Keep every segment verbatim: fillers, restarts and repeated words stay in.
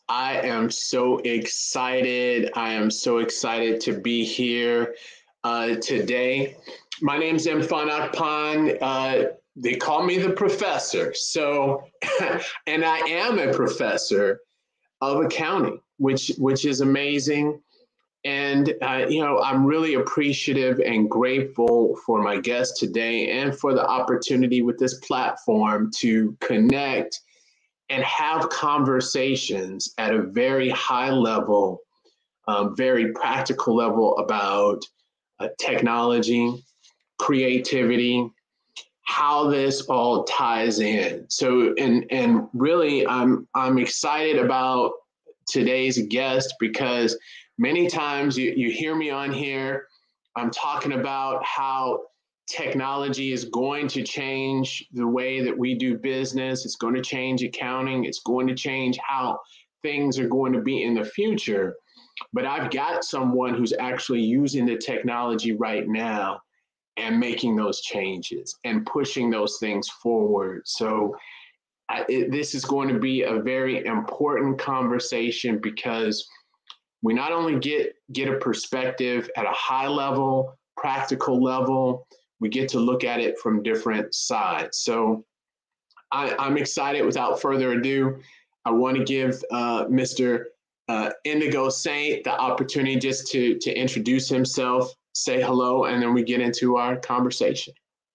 I am so excited. I am so excited to be here uh, today. My name is Imfan Akpan. Uh, they call me the professor. So, and I am a professor of accounting, which which is amazing. And uh, you know, I'm really appreciative and grateful for my guest today and for the opportunity with this platform to connect and have conversations at a very high level, um, very practical level about uh, technology, creativity, how this all ties in. So, and and really, I'm I'm excited about today's guest because many times you, you hear me on here, I'm talking about how technology is going to change the way that we do business. It's going to change accounting. It's going to change how things are going to be in the future. But I've got someone who's actually using the technology right now and making those changes and pushing those things forward. So I, it, this is going to be a very important conversation because we not only get get a perspective at a high level, practical level, we get to look at it from different sides. So I, I'm excited. Without further ado, I want to give uh, Mister Uh, Indigo Saint the opportunity just to to introduce himself, say hello, and then we get into our conversation.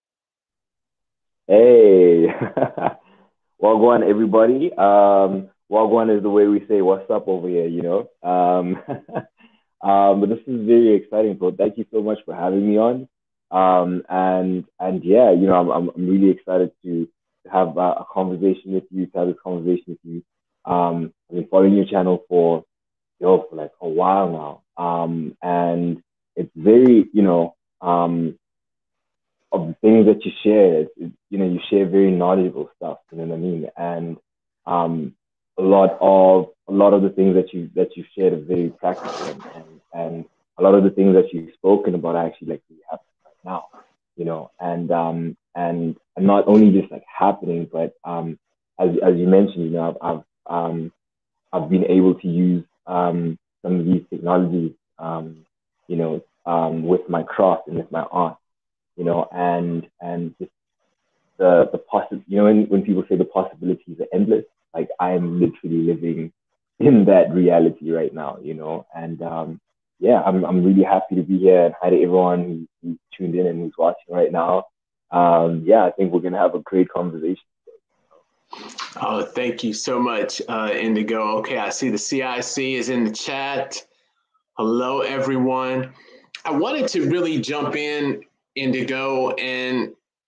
Hey, Wagwan, everybody. Um, Wagwan is the way we say what's up over here, you know. Um, um, but this is very exciting, so thank you so much for having me on. Um, and and yeah, you know, I'm I'm, I'm really excited to, to have uh, a conversation with you, to have this conversation with you. Um, I've been following your channel for yo for like a while now. Um, and it's very, you know, um of the things that you share, it, it- you know, you share very knowledgeable stuff. You know what I mean? And um, a lot of a lot of the things that you that you shared are very practical, and and, and a lot of the things that you've spoken about are actually like really happening right now. You know, and um, and and not only just like happening, but um, as as you mentioned, you know, I've, I've um I've been able to use um some of these technologies, um, you know, um, with my craft and with my art, you know, and and just the the possi you know, when, when people say the possibilities are endless, like I'm literally living in that reality right now, you know, and um, yeah, I'm I'm really happy to be here, and hi to everyone who, who's tuned in and who's watching right now. Um, yeah, I think we're gonna have a great conversation. Oh, thank you so much, uh, Indigo. Okay, I see the C I C is in the chat. Hello, everyone. I wanted to really jump in, Indigo, and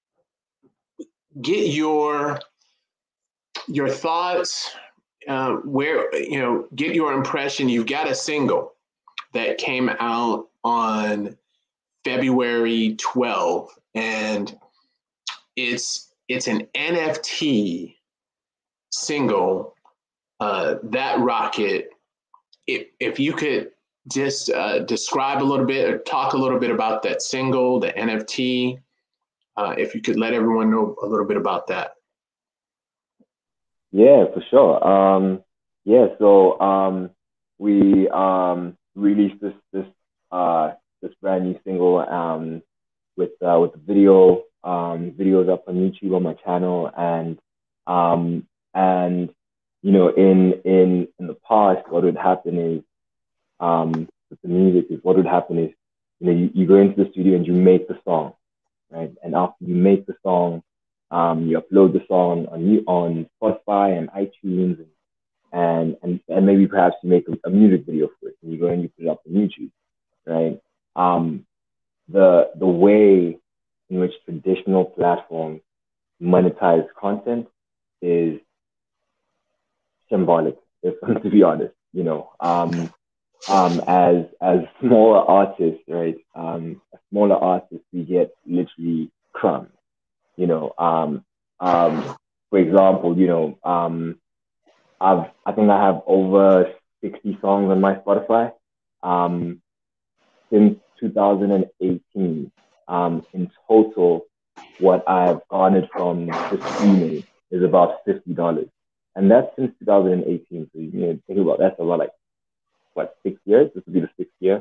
get your your thoughts. Uh, where you know, get your impression. You've got a single that came out on February twelfth, and it's it's an N F T single. Uh, that rocket. If if you could just uh, describe a little bit or talk a little bit about that single, the N F T, uh, if you could let everyone know a little bit about that. Yeah, for sure. Um, yeah, so um, we um, released this this uh, this brand new single, um, with uh, with the video um, videos up on YouTube on my channel, and um, and you know, in in in the past, what would happen is, um, with the music is what would happen is, you know, you, you go into the studio and you make the song, right? And after you make the song, um, you upload the song on you on Spotify and iTunes, and and and, and maybe perhaps you make a, a music video for it, and you go and you put it up on YouTube, right? Um, the the way in which traditional platforms monetize content is symbolic, if to be honest. You know, um, um, as as smaller artists, right? Um, as smaller artists, we get literally crumbs. You know, um, um, for example, you know, um, I've I think I have over sixty songs on my Spotify. Um, since two thousand eighteen, um, in total, what I've garnered from the streaming is about fifty dollars. and that's since two thousand eighteen. So you know, think about that's about like what six years. This will be the sixth year.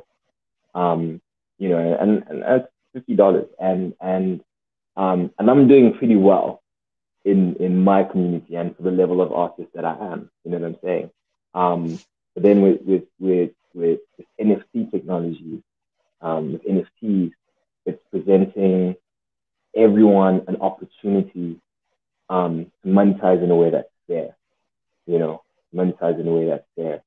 Um, you know, and and that's fifty dollars, and and um, and I'm doing pretty well in in my community and for the level of artist that I am. You know what I'm saying? Um, but then with with with with, with N F T technology, um, with N F Ts, it's presenting everyone an opportunity um, to monetize in a way that's fair. You know, monetize in a way that's fair.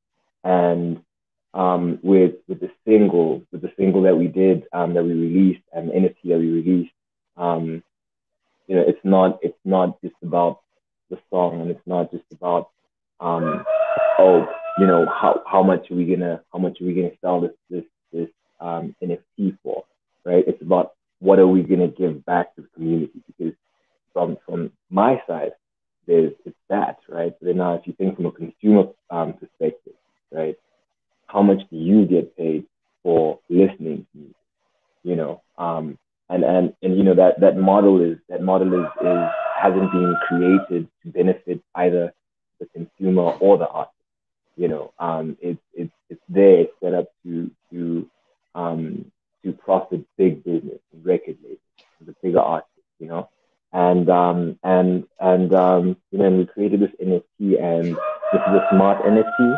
And um, with with the single, with the single that we did, um, that we released, and the N F T that we released, um, you know, it's not it's not just about the song, and it's not just about um, oh, you know, how how much are we gonna how much are we gonna sell this this this um, N F T for, right? It's about what are we gonna give back to the community, because from from my side, there's it's that, right? But then now, if you think from a consumer um, perspective, right, how much do you get paid for listening to music? You know, um, and and and you know that that model is that model is is hasn't been created to benefit either the consumer or the artist. You know, um, it's it's it's there, it's set up to to um, to profit big business, record labels, the bigger artists. You know, and um, and and um, you know, and we created this N F T, and this is a smart N F T.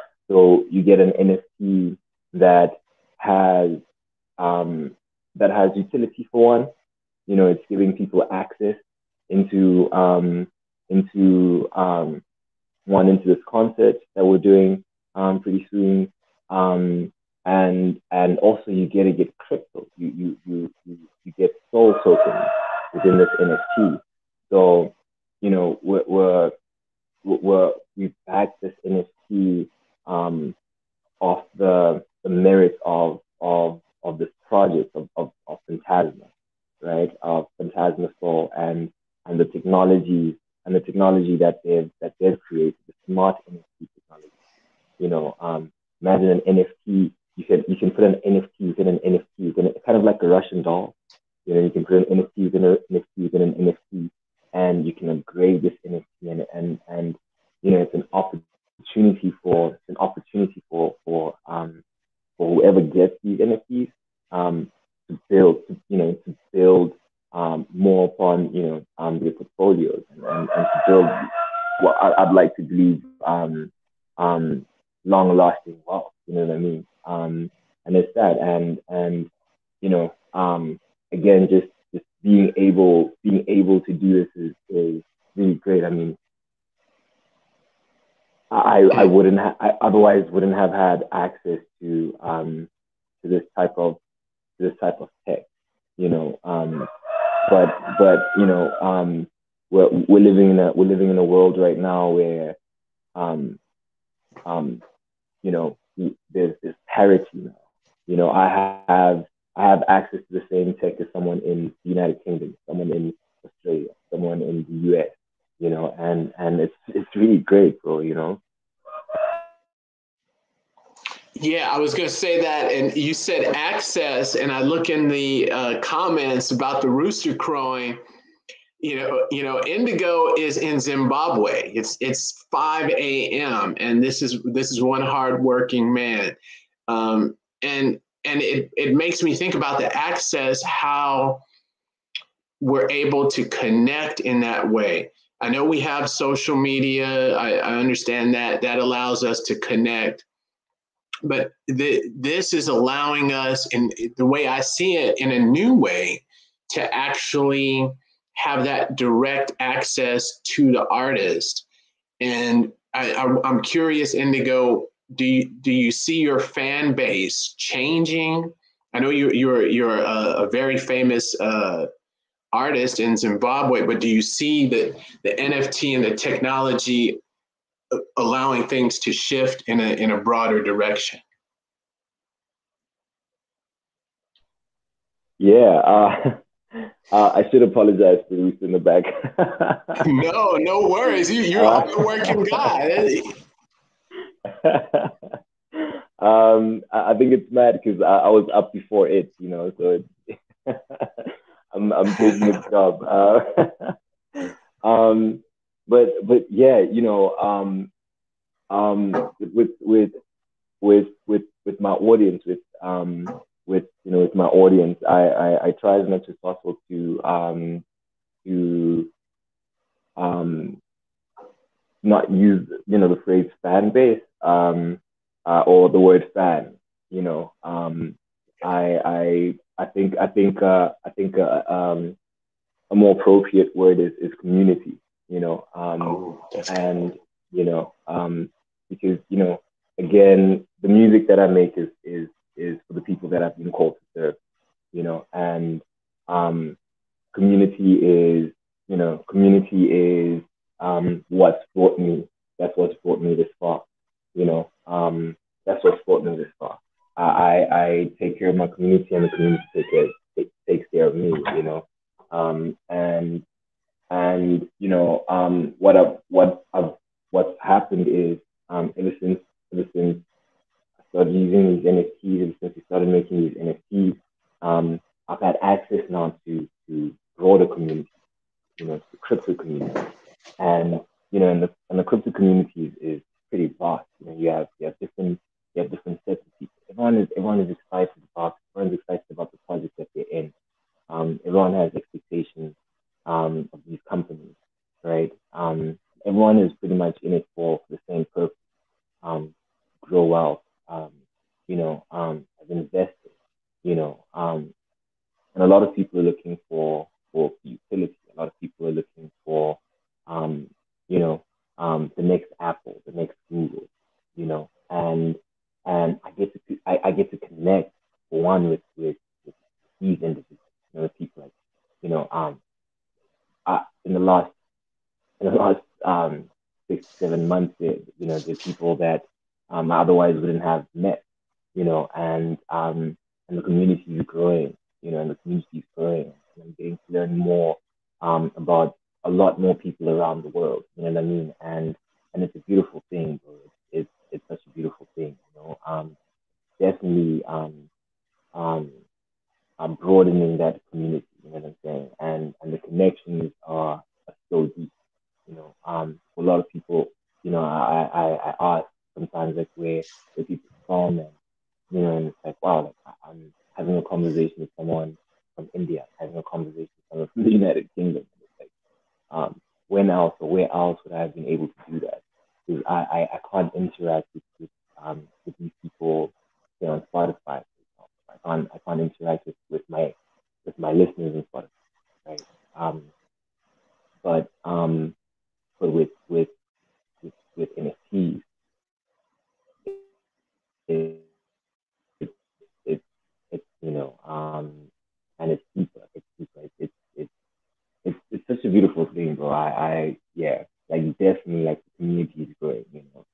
So you get an N F T that has um, that has utility for one. You know, it's giving people access into um, into um, one into this concert that we're doing um, pretty soon, um, and and also you get to get crypto. You you you you, you get soul tokens within this N F T. So you know we're, we're, we're we've backed this N F T um, off the the merits of of of this project of, of, of Phantasma, right? Of Phantasma Soul, and and the technology and the technology that they've that they've created, the smart N F T technology. You know, um, imagine an N F T. You can you can put an N F T within an N F T, within a, kind of like a Russian doll. You know, you can put an N F T within an N F T within an N F T, and you can upgrade this N F T, and and and you know, it's an opportunity for it's an opportunity for for um for whoever gets these N F Ts um to build to, you know to build um more upon you know um their portfolios, and, and, and to build what I, I'd like to believe um um long lasting wealth. You know what I mean? Um and it's that, and and you know um again, just just being able being able to do this is, is really great. I mean, I I wouldn't ha- I otherwise wouldn't have had access to um to this type of to this type of tech, you know. Um, but but you know um we're we're living in a we're living in a world right now where um um you know there's this parity now. You know, I have I have access to the same tech as someone in the United Kingdom, someone in Australia, someone in the U S. You know, and and it's it's really great, bro. You know. Yeah, I was going to say that, and you said access, and I look in the uh, comments about the rooster crowing. You know, you know, Indigo is in Zimbabwe. It's it's five a m and this is this is one hardworking man, um, and and it it makes me think about the access, how we're able to connect in that way. I know we have social media. I, I understand that that allows us to connect, but the, this is allowing us, in the way I see it, in a new way, to actually have that direct access to the artist. And I, I, I'm curious, Indigo, do you, do you see your fan base changing? I know you, you're you're a, a very famous uh, artist in Zimbabwe, but do you see that the N F T and the technology allowing things to shift in a in a broader direction? Yeah, uh, uh, I should apologize to Ruth in the back. No, no worries. You, you're a uh, hardworking guy. um, I, I think it's mad because I, I was up before it, you know, so it, I'm I'm taking its job. Uh, um, but but yeah, you know, um, um, with with with with with my audience, with um, with you know, with my audience, I I, I try as much as possible to um to um not use you know the phrase fan base um uh, or the word fan. You know, um, I I I think I think uh, I think uh, um a more appropriate word is, is community, you know, um, Oh, that's good. and, you know, um, because, you know, again, the music that I make is, is, is for the people that I've been called to serve, you know, and um, community is, you know, community is um, what's brought me, that's what's brought me this far, you know, um, that's what's brought me this far. I, I, I take care of my community and the community take care, take, takes care of me, you know, um, and and you know um, what I've, what I've, what's happened is um, ever since ever since I started using these N F Ts, ever since we started making these N F Ts, um, I've had access now to to broader community, you know, to the crypto community, and you know, and the and the crypto community is, is pretty vast. You know, you have you have different you have different sets of people. Everyone is everyone is excited about everyone's excited about the project that they're in. Um, everyone has expectations um, of these companies, right? Um, everyone is pretty much in it for, for the same purpose, um, grow wealth, um, you know, um, as investors, you know, um, and a lot of people are looking for for utility. A lot of people are looking for, um, you know, um, the next Apple, the next Google, you know, and and I get to I, I get to connect for one with with, with these individuals, you know, people like, you know, um, uh, in the last in the last um six seven months, you know, the people that um otherwise wouldn't have met, you know, and um and the community is growing, you know, and the community is growing, and I'm getting to learn more um about a lot more people around the world, you know what I mean, and and it's a beautiful thing, bro. It's it's, it's such a beautiful thing, you know. Um, definitely um um um, broadening that community, you know what I'm saying? And and the connections are, are so deep, you know. Um, for a lot of people, you know, I, I, I ask sometimes like where where people from, and you know, and it's like wow, like I- I'm having a conversation with someone from India, having a conversation with someone from the United Kingdom. And it's like um, when else or where else would I have been able to do that? Because I, I, I can't interact with, with um with these people, you know, on Spotify. I can't I can't interact with, with my with my listeners and Spotify, right? Um, but um, but with with with, with N F Ts, it, it, it, it's you know um, and it's deeper. It's deeper. It's it's it's it's, it's such a beautiful thing, bro. I I yeah, like definitely like the community is growing, you know.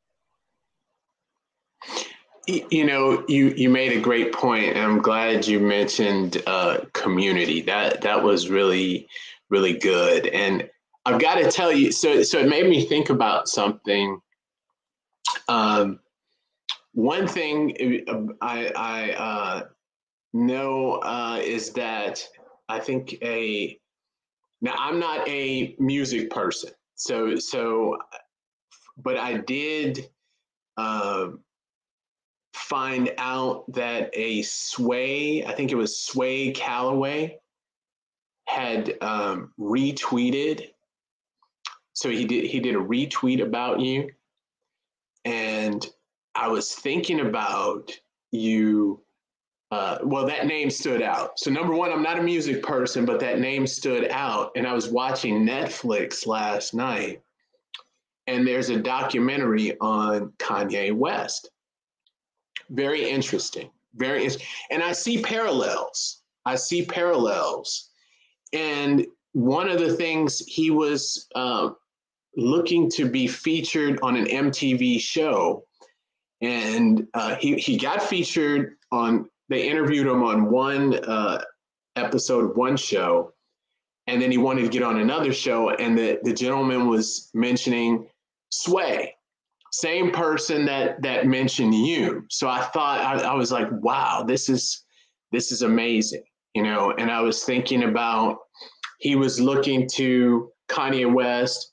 You know, you you made a great point, and I'm glad you mentioned uh, community. That that was really really good, and I've got to tell you. So so it made me think about something. Um, one thing uh, I I uh, know uh, is that I think a now I'm not a music person, so so but I did. Uh, find out that a Sway, I think it was Sway Calloway, had um, retweeted. So he did he did a retweet about you, and I was thinking about you. Uh, well, that name stood out. So number one, I'm not a music person, but that name stood out. And I was watching Netflix last night, and there's a documentary on Kanye West. Very interesting. Very interesting. And I see parallels. I see parallels. And one of the things he was uh, looking to be featured on an M T V show, and uh, he he got featured on. They interviewed him on one uh, episode of one show, and then he wanted to get on another show, and the the gentleman was mentioning Sway, same person that that mentioned you. So I thought I, I was like, wow, this is this is amazing, you know. And I was thinking about he was looking to Kanye West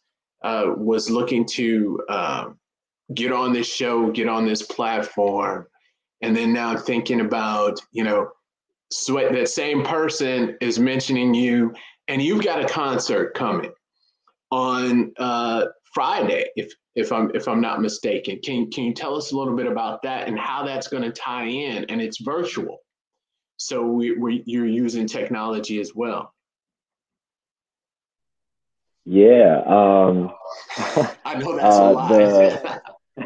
uh, was looking to uh, get on this show, get on this platform, and then now thinking about, you know, sweat that same person is mentioning you, and you've got a concert coming on uh, Friday, if if I'm if I'm not mistaken. Can can you tell us a little bit about that and how that's going to tie in? And it's virtual, so we, we you're using technology as well. Yeah. Um, I know that's a uh, lot. the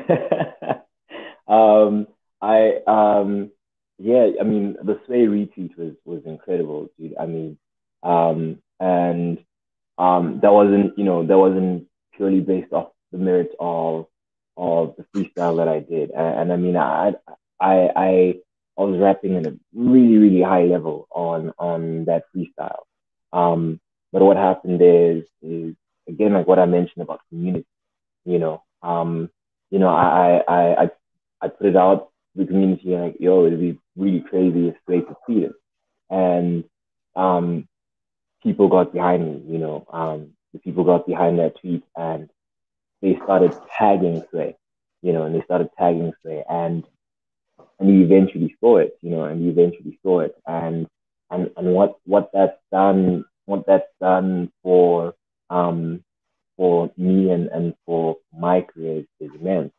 um, I um, yeah. I mean, the Sway retweet was was incredible, dude. I mean, um, and um, that wasn't, you know, that wasn't purely based off the merit of of the freestyle that I did. And, and I mean, I I I I was rapping at a really really high level on on that freestyle. Um, but what happened is is again like what I mentioned about community. You know, um, you know, I I I I I put it out to the community like, yo, it'd be really crazy if Drake could see it, and um, people got behind me. You know, um, the people got behind that tweet and they started tagging Sway, you know, and they started tagging Sway, and and he eventually saw it, you know, and he eventually saw it, and and and what what that's done, what that's done for um for me and and for my career is immense.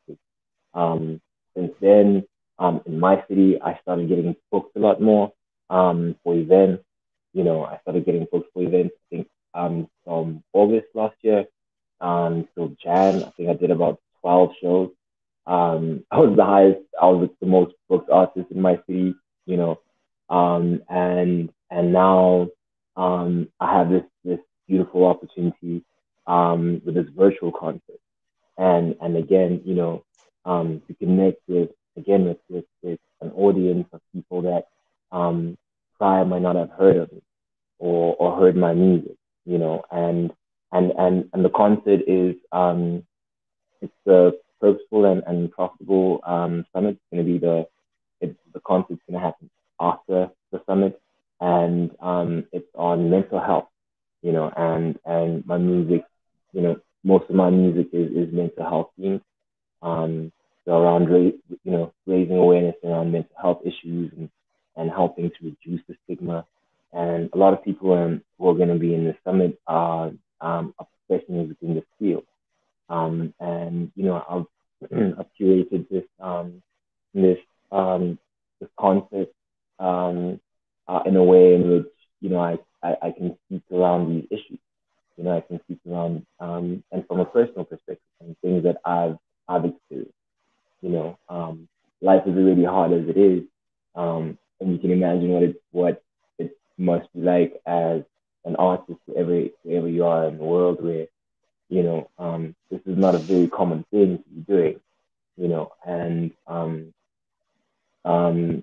Um, since then, um, in my city, I started getting booked a lot more um for events. You know, I started getting booked for events. I think um from August last year um till Jan, I think I did about twelve shows. Um, I was the highest, I was the most booked artist in my city, you know. Um, and and now um, I have this this beautiful opportunity um, with this virtual concert, and and again, you know, um, to connect with again with, with with an audience of people that um, prior might not have heard of me or or heard my music, you know, and and and and the concert is um, it's the purposeful and, and profitable um, summit. It's going to be the it, the concert's going to happen after the summit, and um, it's on mental health. You know, and and my music, you know, most of my music is, is mental health themed. Um, so around ra- you know raising awareness around mental health issues and and helping to reduce the stigma. And a lot of people um, who are going to be in the summit are um, are professionals within the field. Um, and you know, I've I've curated this um, this um, this concept um, uh, in a way in which you know I, I, I can speak around these issues. You know, I can speak around um, and from a personal perspective, and things that I've I've experienced. You know, um, life is already hard as it is, um, and you can imagine what it what it must be like as an artist wherever wherever you are in the world where you know, um, this is not a very common thing to be doing, you know, and um, um,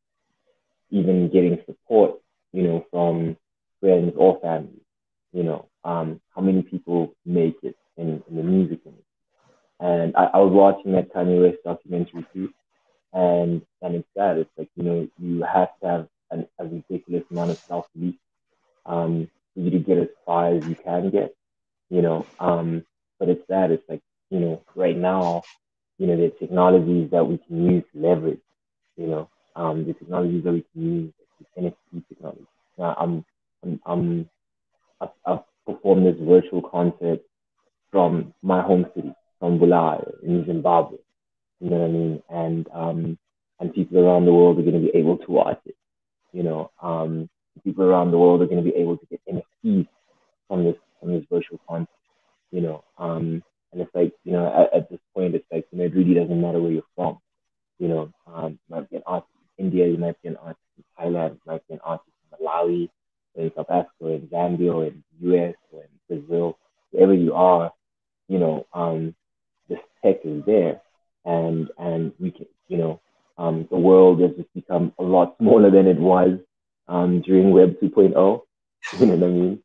even getting support, you know, from friends or family, you know, um, how many people make it in, in the music industry. And I, I was watching that Kanye West documentary too, and and it's sad. It's like, you know, you have to have an, a ridiculous amount of self belief um, for you to get as far as you can get, you know. Um, but it's that it's like, you know, right now, you know, the technologies that we can use to leverage, you know, um, the technologies that we can use, like the N F T technology. Now, I'm, I'm, I'm I've, I've performed this virtual concert from my home city, from Bulawayo in Zimbabwe. You know what I mean? And um, and people around the world are going to be able to watch it. You know, um, people around the world are going to be able to get N F Ts from this from this virtual concert, you know. Um, and it's like, you know, at, at this point, it's like, you know, it really doesn't matter where you're from, you know. Um, you might be an artist in India, you might be an artist in Thailand, you might be an artist in Malawi, or in South Africa, or in Zambia, or in the U S, or in Brazil, wherever you are, you know, um, this tech is there, and and we can, you know, um, the world has just become a lot smaller than it was um, during Web 2.0. You know what I mean?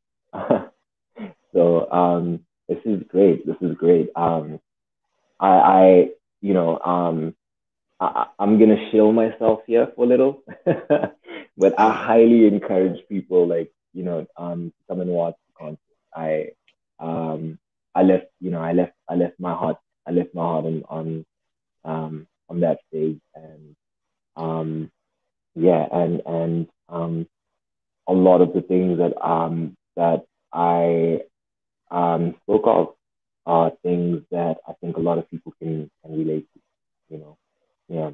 So um, this is great. This is great. Um, I, I, you know, um, I, I'm gonna shill myself here for a little, but I highly encourage people, like, you know, um, to come and watch the concert. I, um, I, I left, you know, I left, I left my heart, I left my heart on on um, on that stage, and um, yeah, and and um, a lot of the things that um that I um spoke of are things that I think a lot of people can can relate to, you know, yeah.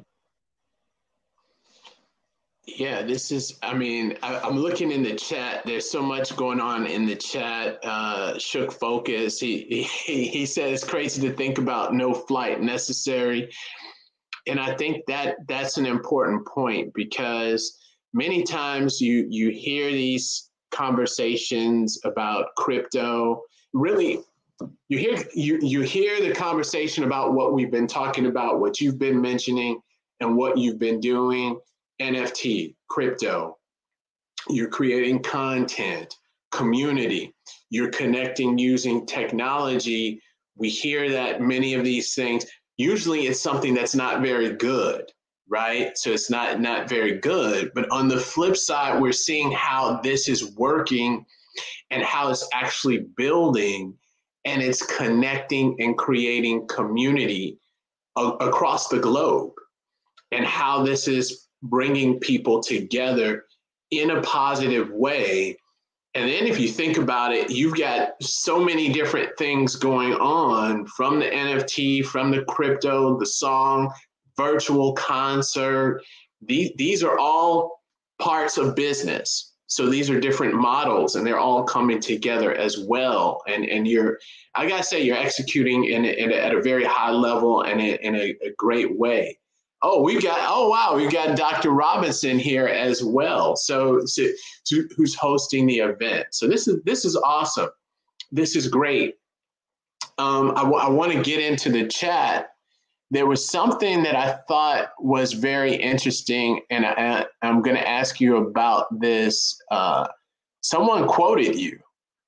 Yeah, this is, I mean, I, I'm looking in the chat. There's so much going on in the chat. Uh, Shook Focus, he, he, he said it's crazy to think about no flight necessary. And I think that that's an important point, because many times you, you hear these conversations about crypto. Really, you hear you, you hear the conversation about what we've been talking about, what you've been mentioning, and what you've been doing. N F T, crypto, you're creating content, community, you're connecting using technology. We hear that many of these things, usually it's something that's not very good, right? So it's not not very good. But on the flip side, we're seeing how this is working and how it's actually building, and it's connecting and creating community a- across the globe, and how this is bringing people together in a positive way. And then if you think about it, you've got so many different things going on, from the N F T, from the crypto, the song, virtual concert. These, these are all parts of business. So these are different models, and they're all coming together as well. And, and you're, I gotta say, you're executing in, in a, at a very high level and in, in a, a great way. Oh, we've got, oh, wow, we've got Doctor Robinson here as well. So, so, so who's hosting the event. So this is, this is awesome. This is great. Um, I, w- I want to get into the chat. There was something that I thought was very interesting, and I, I'm going to ask you about this. Uh, someone quoted you,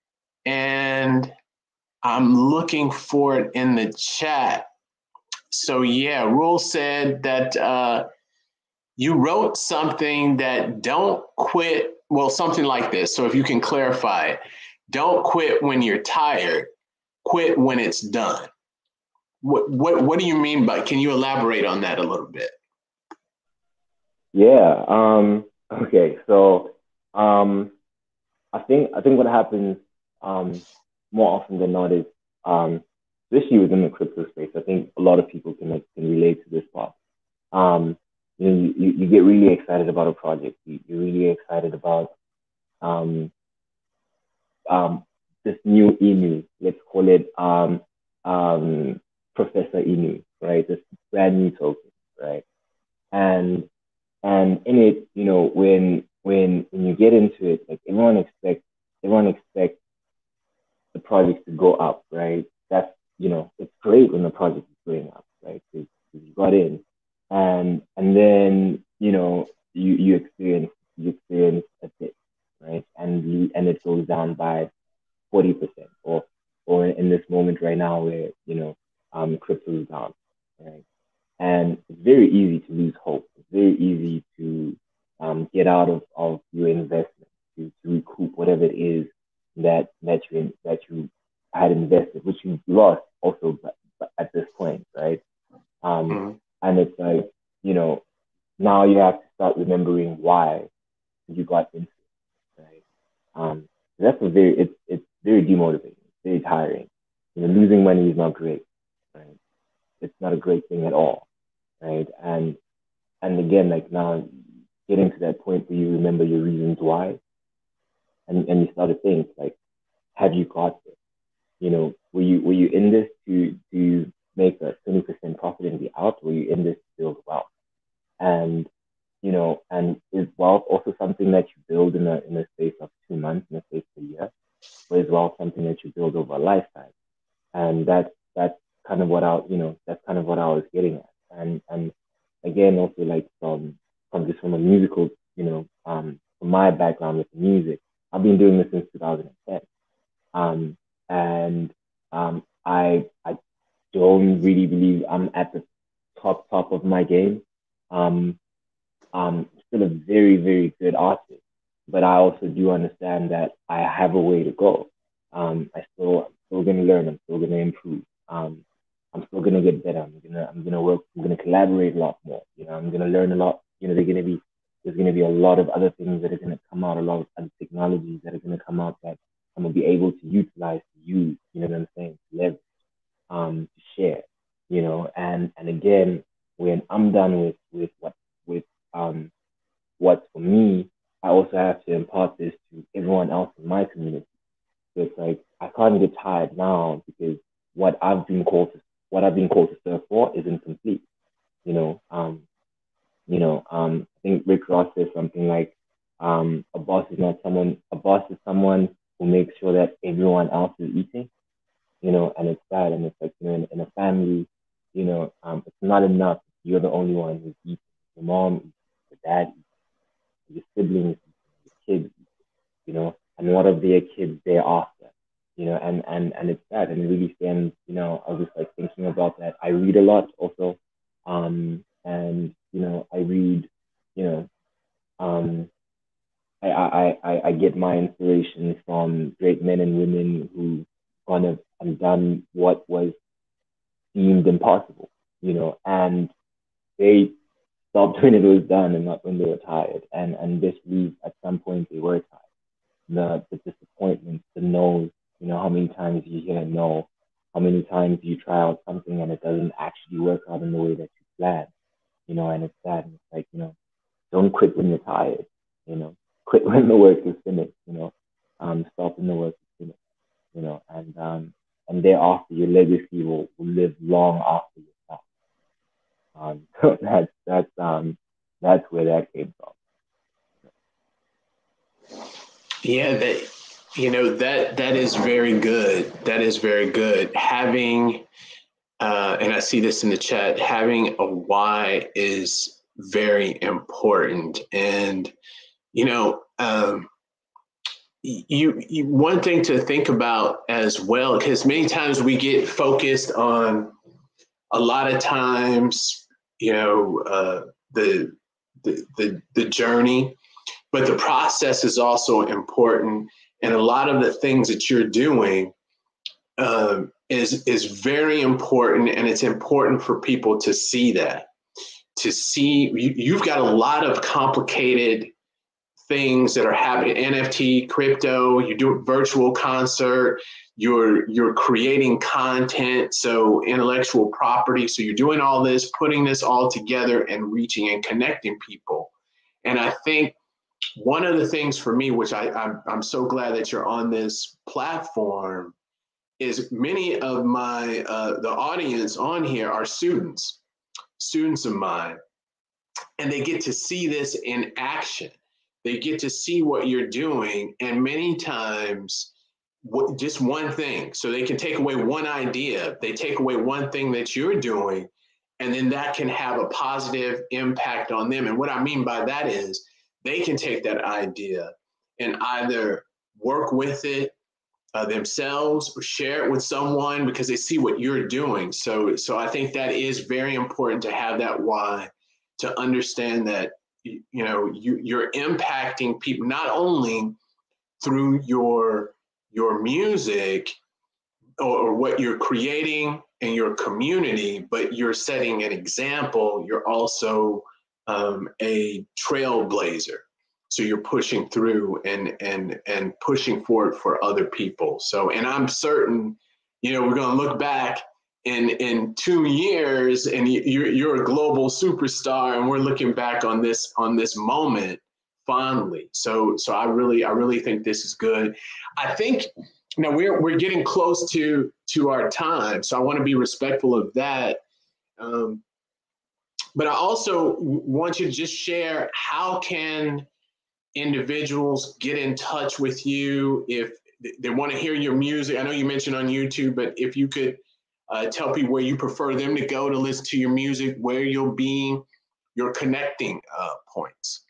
and I'm looking for it in the chat. So yeah, Rule said that uh, you wrote something that don't quit, well, something like this. So if you can clarify it, don't quit when you're tired, quit when it's done. What, what, what do you mean by, can you elaborate on that a little bit? Yeah. Um, okay. So, um, I think I think what happens um, more often than not is, um, especially within the crypto space, I think a lot of people can like, can relate to this part. Um, you know, you, you get really excited about a project. You, you're really excited about um, um, this new Inu. Let's call it um, um, Professor Inu, right? This brand new token, right? And and in it, you know, when when when you get into it, like everyone expects everyone expects the project to go up, right? That's, you know, it's great when the project is going up, right? Because you got in, and and then, you know, you you experience you experience a dip, right? And you and it goes down by forty percent, or or in this moment right now where, you know, um crypto is down, right? And it's very easy to lose hope. It's very easy to um, get out of, of your investment, to, to recoup whatever it is that that you that you had invested, which you lost also at this point, right? Um, Mhm. and it's like, you know, now you have to start remembering why you got into it, right? Um, that's a very it's it's very demotivating, it's very tiring. You know, losing money is not great, right? It's not a great thing at all, right? And and again, like now getting to that point where you remember your reasons why, and, and you start to think like, have you got this? You know, were you were you in this to to make a twenty percent profit and be out? Were you in this to build wealth? And you know, and is wealth also something that you build in a in a space of two months, in a space of a year, or is wealth something that you build over a lifetime? And that's that's kind of what I, you know, that's kind of what I was getting at. And and again, also like from from just from a musical, you know, um, from my background with music, I've been doing this since two thousand ten. Um, and um, I I don't really believe I'm at the top top of my game. Um, I'm still a very very good artist, but I also do understand that I have a way to go. Um, I still still gonna learn. I'm still gonna improve. Um, I'm still gonna get better. I'm gonna I'm gonna work. I'm gonna collaborate a lot more. You know, I'm gonna learn a lot. You know, they're gonna be there's gonna be a lot of other things that are gonna come out. A lot of other technologies that are gonna come out that I'm gonna be able to utilize to use. You know what I'm saying? To leverage, um, to share. You know, and and again, when I'm done with with what with um what's for me, I also have to impart this to everyone else in my community. So it's like I can't get tired now because what I've been called to what I've been called to serve for is incomplete. You know, um, you know, um, I think Rick Ross says something like, um, a boss is not someone. A boss is someone who makes sure that everyone else is eating. You know, and it's sad, and it's like you know, in, in a family, you know, um, it's not enough. You're the only one who's eating. Your mom eats, your dad eats, your siblings, eat, your kids, you know, and what of their kids thereafter, you know, and and and it's sad and it really stands, you know, I was just like thinking about that. I read a lot also, um, and you know, I read, you know, um, I I I, I get my inspiration from great men and women who kind of undone what was deemed impossible, you know, and they stopped when it was done and not when they were tired, and and this leaves at some point they were tired the the disappointment, the no's. You know, how many times you hear a no? How many times you try out something and it doesn't actually work out in the way that you planned? You know, and it's sad. And it's like, you know, don't quit when you're tired. You know, quit when the work is finished. You know, um, stop when the work is finished. You know, and um, and thereafter your legacy will, will live long after yourself. Um, so that's that's um that's where that came from. Yeah, that you know that that is very good. That is very good. Having uh, and I see this in the chat. Having a why is very important, and you know, um, you, you one thing to think about as well, because many times we get focused on a lot of times, you know, uh, the, the the the journey, but the process is also important. And a lot of the things that you're doing um, is is very important, and it's important for people to see that. To see you, you've got a lot of complicated things that are happening. N F T, crypto. You do a virtual concert. You're you're creating content, so intellectual property. So you're doing all this, putting this all together, and reaching and connecting people. And I think one of the things for me, which I, I'm, I'm so glad that you're on this platform, is many of my uh, the audience on here are students, students of mine, and they get to see this in action. They get to see what you're doing, and many times just one thing. So they can take away one idea, they take away one thing that you're doing, and then that can have a positive impact on them. And what I mean by that is they can take that idea and either work with it uh, themselves or share it with someone because they see what you're doing. So, so I think that is very important to have that why, to understand that you know you, you're impacting people not only through your your music or, or what you're creating in your community, but you're setting an example. You're also um, a trailblazer. So you're pushing through and and and pushing forward for other people. So, and I'm certain, you know, we're going to look back in in two years, and you're you're a global superstar, and we're looking back on this on this moment fondly. So so I really I really think this is good. I think now we're we're getting close to to our time, so I want to be respectful of that. Um, but I also want you to just share how can individuals get in touch with you if they want to hear your music. I know you mentioned on YouTube, but if you could uh, tell people where you prefer them to go to listen to your music, where you'll be, your connecting uh, points.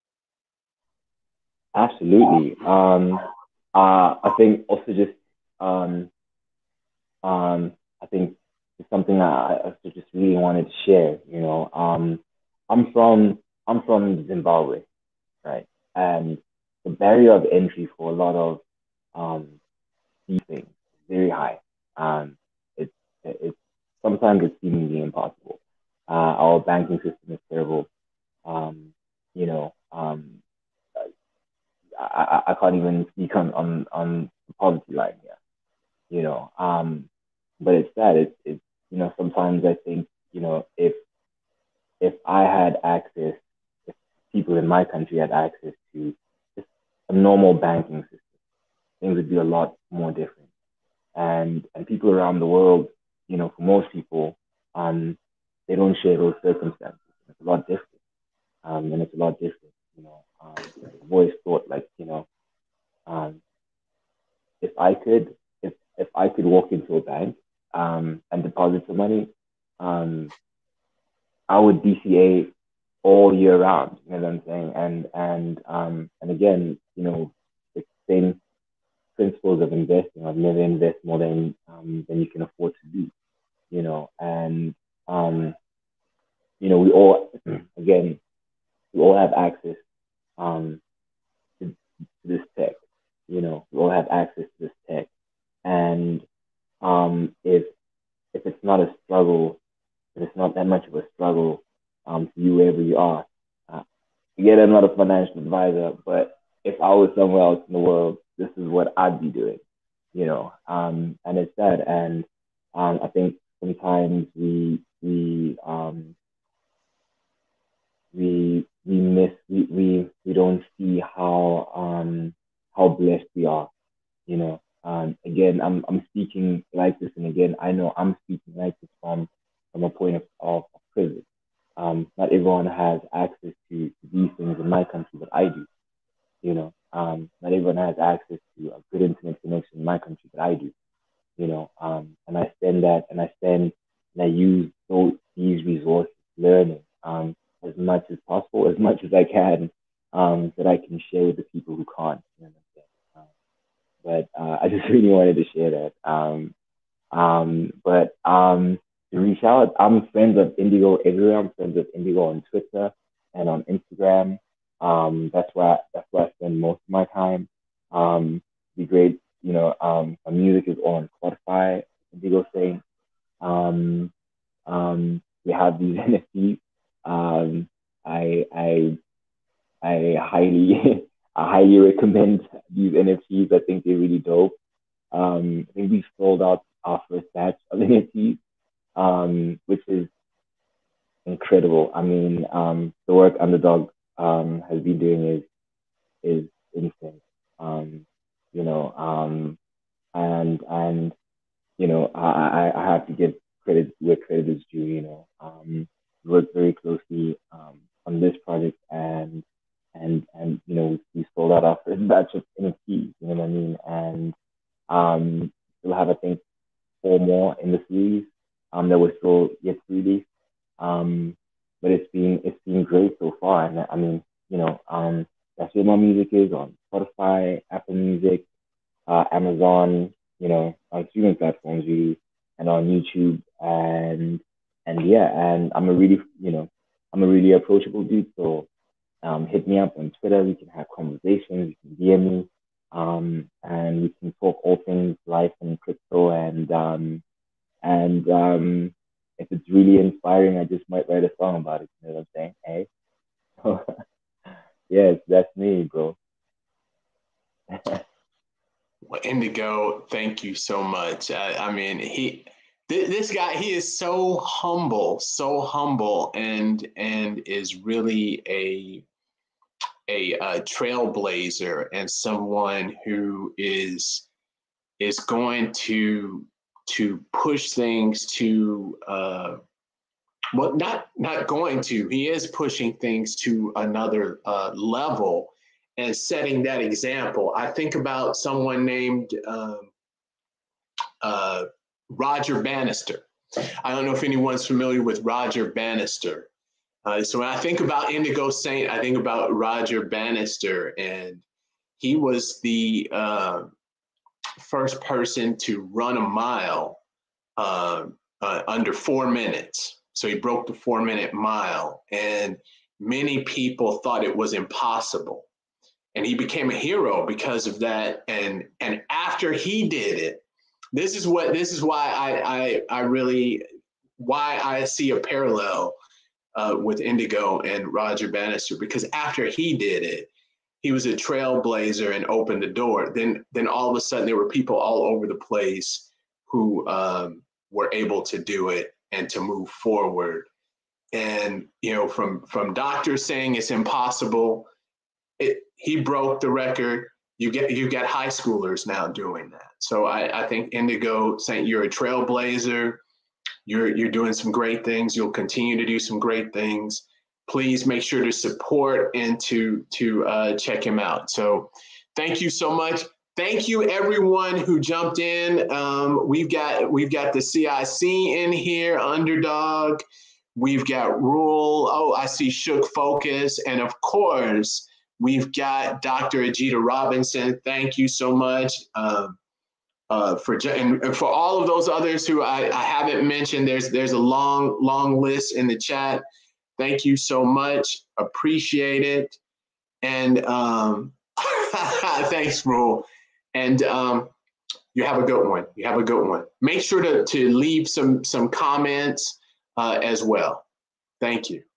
Absolutely. Um, uh, I think also just um, um, I think it's something I, I just really wanted to share. You know, um, I'm from I'm from Zimbabwe, right? And the barrier of entry for a lot of um, these things is very high. Um, it's it's sometimes it's seemingly impossible. Uh, our banking system is terrible. Um, you know, um, I, I, I can't even speak on, on, on the poverty line here, you know. Um, but it's sad. It's, it's, you know, sometimes I think, you know, if, if I had access, if people in my country had access to just a normal banking system, things would be a lot more different. And, and people around the world, you know, for most people, um, they don't share those circumstances. It's a lot different. Um, and it's a lot different, you know. Um, I've always thought like, you know, um, if I could, if if I could walk into a bank um, and deposit some money, um, I would D C A all year round. You know what I'm saying? And and um, and again, you know, the same principles of investing. I've never invest more than um, than you can afford to do. You know, and um, you know, we all again, we all have access um, to, to this tech. You know, we all have access to this tech, and um, if if it's not a struggle, if it's not that much of a struggle um, for you wherever you are. Uh, again, I'm not a financial advisor, but if I was somewhere else in the world, this is what I'd be doing, you know. Um, and it's sad, and um, I think sometimes we we um, we we miss we, we we don't see how um, how blessed we are, you know. Um, again, I'm I'm speaking like this, and again, I know I'm speaking like this from from a point of, of, of privilege. Um, not everyone has access to, to these things in my country, but I do. You know, um, not everyone has access to a good internet connection in my country, but I do. You know, um, and I spend that, and I spend, and I use those these resources, learning um, as much as possible, as much as I can, um, that I can share with the people who can't. You know what I'm saying? Um, but uh, I just really wanted to share that. Um, um, but um, to reach out, I'm friends of Indigo everywhere. I'm friends of Indigo on Twitter and on Instagram. Um, that's where I, that's where I spend most of my time. Um, it'd be great, you know. Um, my music is on Spotify. Indigo saying, um, um, we have these N F Ts. Um, I I I highly I highly recommend these N F Ts. I think they're really dope. Um, I think we sold out our first batch of N F Ts, um, which is incredible. I mean, um, the work Underdog um, has been doing is is insane. Um, you know, um, and and you know, I, I, I have to give credit where credit is due. You know, um, we worked very closely um, on this project, and and and you know, we sold out our first batch of N F Ts. You know what I mean? And um, still have, I think, four more in the series um, that we're still yet to release. Um, but it's been it's been great so far. And I mean, you know, um, that's where my music is on Spotify, Apple Music, uh, Amazon, you know, on streaming platforms really, and on YouTube. And and yeah, and I'm a really, you know, I'm a really approachable dude. So um, hit me up on Twitter. We can have conversations. You can D M me, um, and we can talk all things life and crypto. And um, and um, if it's really inspiring, I just might write a song about it. You know what I'm saying? Hey, yes, that's me, bro. Well, Indigo, thank you so much. I, I mean, he, th- this guy, he is so humble, so humble, and and is really a a, a trailblazer and someone who is is going to to push things to uh, well, not not going to. He is pushing things to another uh, level and setting that example. I think about someone named uh, uh, Roger Bannister. I don't know if anyone's familiar with Roger Bannister. Uh, so when I think about Indigo Saint, I think about Roger Bannister, and he was the uh, first person to run a mile uh, uh, under four minutes. So he broke the four minute mile, and many people thought it was impossible. And he became a hero because of that. And and after he did it, this is what this is why I I, I really why I see a parallel uh, with Indigo and Roger Bannister, because after he did it, he was a trailblazer and opened the door. Then then all of a sudden there were people all over the place who um, were able to do it and to move forward. And you know, from from doctors saying it's impossible, it, he broke the record. You get you get high schoolers now doing that. So I, I think Indigo saying you're a trailblazer, you're you're doing some great things. You'll continue to do some great things. Please make sure to support and to to uh, check him out. So thank you so much. Thank you everyone who jumped in. Um, we've got we've got the C I C in here, Underdog. We've got Rule. Oh, I see Shook Focus, and of course we've got Doctor Ajita Robinson. Thank you so much. Um, Uh, for and for all of those others who I, I haven't mentioned, there's there's a long long list in the chat. Thank you so much, appreciate it, and um, thanks, Rule. And um, you have a good one. You have a good one. Make sure to to leave some some comments uh, as well. Thank you.